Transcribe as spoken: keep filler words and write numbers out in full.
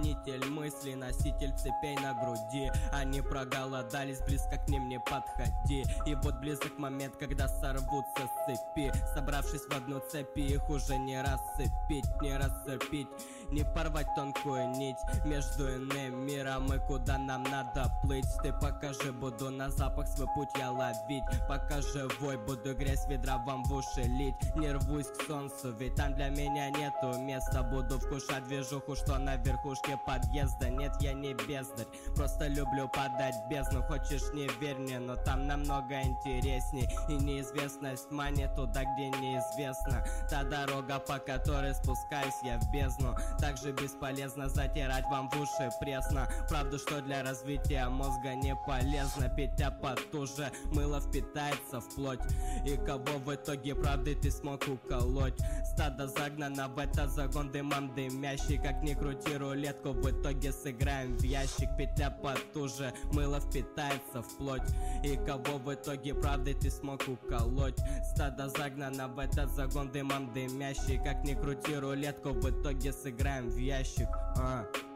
Хранитель мыслей, носитель цепей на груди. Они проголодались, близко к ним не подходи. И вот близок момент, когда сорвутся с цепи. Собравшись в одну цепи, их уже не рассыпить, не расцепить, не порвать тонкую нить между иным миром и куда нам надо плыть. Ты покажи, буду на запах свой путь я ловить. Пока живой, буду грязь ведра вам в уши лить. Не рвусь к солнцу, ведь там для меня нету места. Буду вкушать движуху, что на верхушке подъезда. Нет, я не бездарь, просто люблю подать бездну. Хочешь, не верь мне, но там намного интересней. И неизвестность манит туда, где неизвестно. Та дорога, по которой спускаюсь я в бездну. Также бесполезно затирать вам в уши пресно. Правда, что для развития мозга не полезно. Петля потуже, мыло впитается в плоть. И кого в итоге правды ты смог уколоть? Стадо загнано в этот загон дымом дымящий. Как ни крути рулетку, в итоге сыграем в ящик. Петля потуже, мыло впитается в плоть. И кого в итоге правды ты смог уколоть? Стадо загнано в этот загон дымом дымящий. Как ни крути рулетку, в итоге сыграем в ящик. а.